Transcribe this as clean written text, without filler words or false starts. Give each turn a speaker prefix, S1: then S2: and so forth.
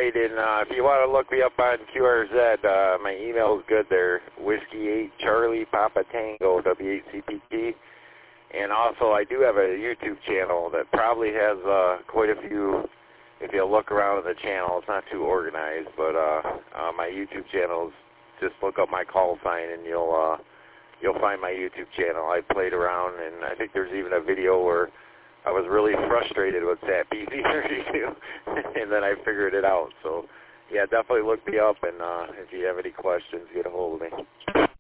S1: right, and if you want to look me up on QRZ, my email is good there, Whiskey 8 Charlie Papa Tango W8CPT. And also, I do have a YouTube channel that probably has quite a few. If you look around at the channel, it's not too organized, but my YouTube channel is just look up my call sign, and you'll find my YouTube channel. I played around, and I think there's even a video where I was really frustrated with that BZ32, and then I figured it out. So, yeah, definitely look me up, and if you have any questions, get a hold of me.